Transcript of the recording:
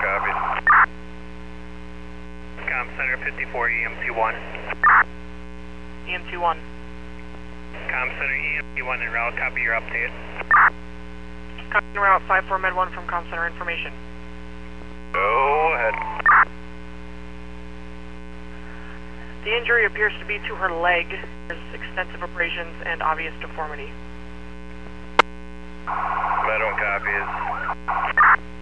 copy. Com Center 54 EMT1. EMT1. Com Center EMT1 en route, copy your update. Copy en route 54 Med 1 from Com Center information. Go ahead. The injury appears to be to her leg. There's extensive abrasions and obvious deformity. Med 1 copies.